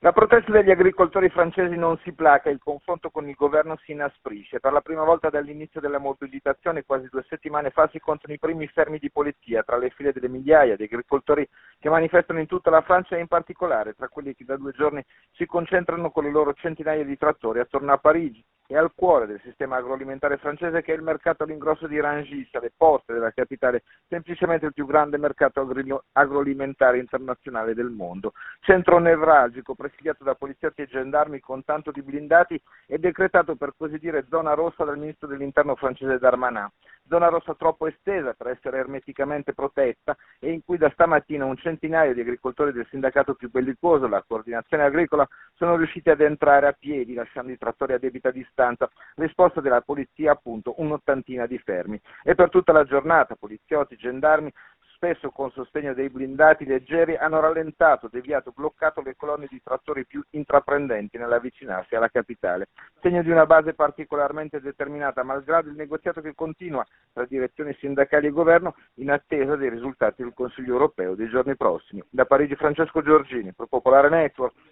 La protesta degli agricoltori francesi non si placa, il confronto con il governo si inasprisce. Per la prima volta dall'inizio della mobilitazione, quasi 2 settimane fa, si contano i primi fermi di polizia tra le file delle migliaia di agricoltori che manifestano in tutta la Francia e in particolare tra quelli che da 2 giorni si concentrano con le loro centinaia di trattori attorno a Parigi e al cuore del sistema agroalimentare francese, che è il mercato all'ingrosso di Rungis, alle porte della capitale, semplicemente il più grande mercato agroalimentare internazionale del mondo. Centro nevralgico, presidiato da poliziotti e gendarmi con tanto di blindati e decretato per così dire zona rossa dal ministro dell'interno francese Darmanin. Zona rossa troppo estesa per essere ermeticamente protetta e in cui da stamattina un centinaio di agricoltori del sindacato più bellicoso, la coordinazione agricola, sono riusciti ad entrare a piedi lasciando i trattori a debita distanza. Risposta della polizia, appunto, un'ottantina di fermi. E per tutta la giornata poliziotti, gendarmi, spesso con sostegno dei blindati leggeri, hanno rallentato, deviato, bloccato le colonne di trattori più intraprendenti nell'avvicinarsi alla capitale, segno di una base particolarmente determinata, malgrado il negoziato che continua tra direzioni sindacali e governo in attesa dei risultati del Consiglio europeo dei giorni prossimi. Da Parigi Francesco Giorgini, per Popolare Network.